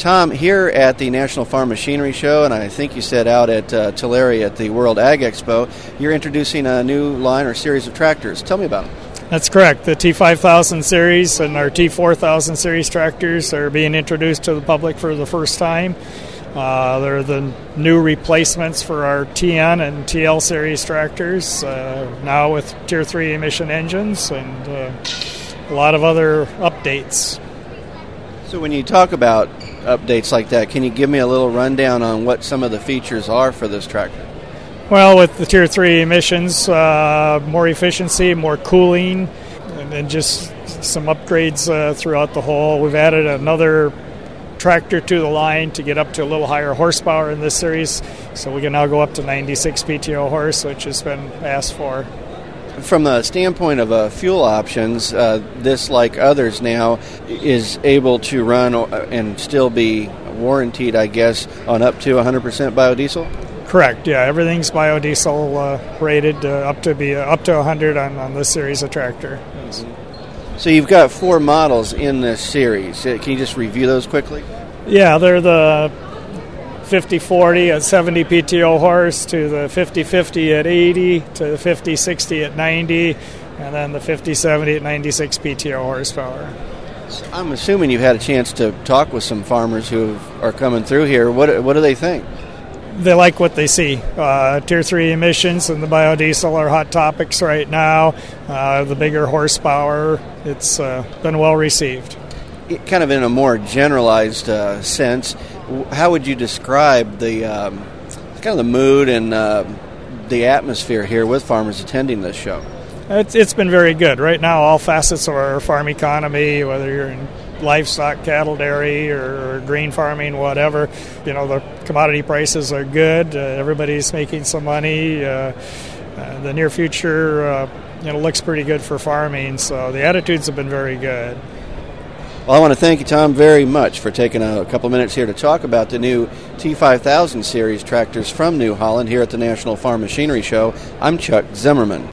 Tom, here at the National Farm Machinery Show, and I think you said out at Tulare at the World Ag Expo, you're introducing a new line or series of tractors. Tell me about them. That's correct. The T5000 series and our T4000 series tractors are being introduced to the public for the first time. They're the new replacements for our TN and TL series tractors, now with Tier 3 emission engines and a lot of other updates. So when you talk about updates like that, can you give me a little rundown on what some of the features are for this tractor? Well, with the Tier 3 emissions, more efficiency, more cooling, and then just some upgrades throughout the whole. We've added another tractor to the line to get up to a little higher horsepower in this series, so we can now go up to 96 PTO horse, which has been asked for. From the standpoint of fuel options, this, like others now, is able to run and still be warranted, I guess, on up to 100% biodiesel? Correct, yeah. Everything's biodiesel rated up to 100 on this series of tractor. Yes. So you've got 4 models in this series. Can you just review those quickly? Yeah, they're the 5040 at 70 PTO horse to the 5050 at 80 to the 5060 at 90, and then the 5070 at 96 PTO horsepower. So I'm assuming you've had a chance to talk with some farmers who are coming through here. What do they think? They like what they see. Tier 3 emissions and the biodiesel are hot topics right now. The bigger horsepower, it's been well received. Kind of in a more generalized sense, how would you describe the kind of the mood and the atmosphere here with farmers attending this show? It's been very good. Right now, all facets of our farm economy, whether you're in livestock, cattle, dairy, or green farming, whatever, the commodity prices are good. Everybody's making some money. The near future, looks pretty good for farming. So the attitudes have been very good. Well, I want to thank you, Tom, very much for taking a couple minutes here to talk about the new T5000 series tractors from New Holland here at the National Farm Machinery Show. I'm Chuck Zimmerman.